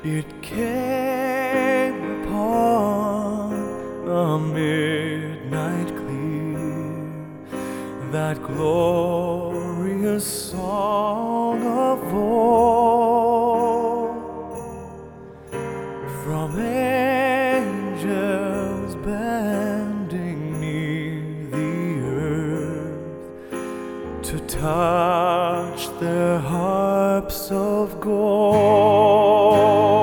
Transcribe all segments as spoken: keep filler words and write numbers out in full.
It came upon a midnight clear, that glorious song of old, from angels bending near the earth to touch their harps of gold.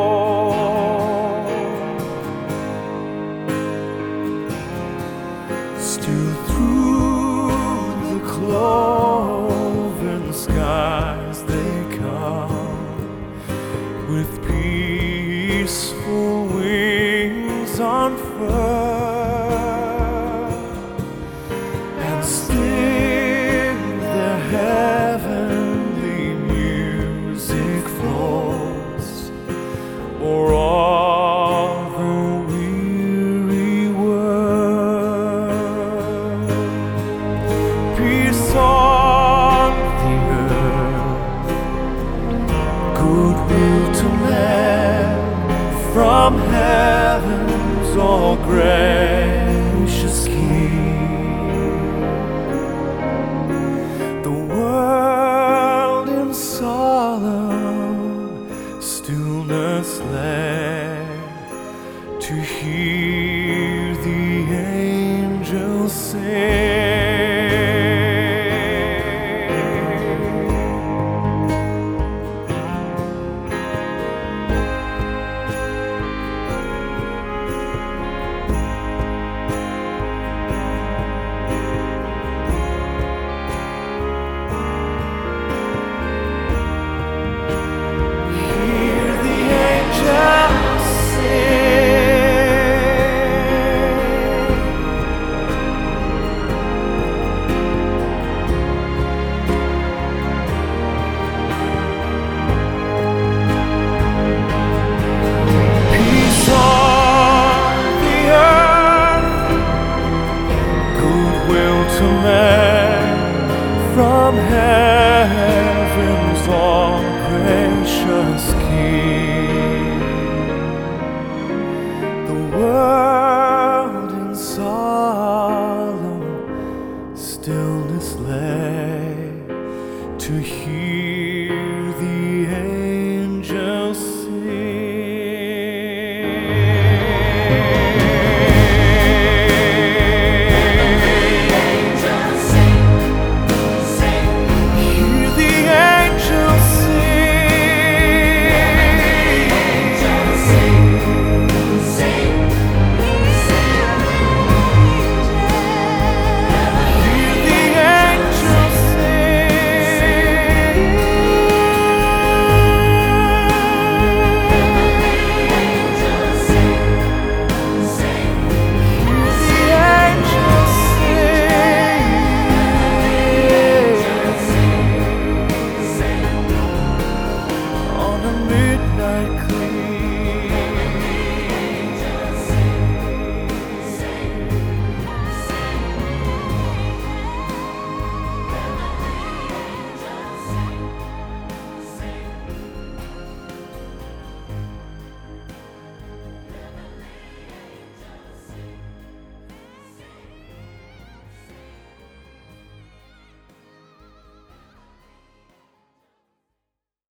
Still through the cloven skies they come, with peaceful wings unfurled, and still the heavenly music flows o'er all the weary world. Peace on the earth, goodwill to men, from heaven's all gracious King. The world in solemn stillness lay to hear the angels sing.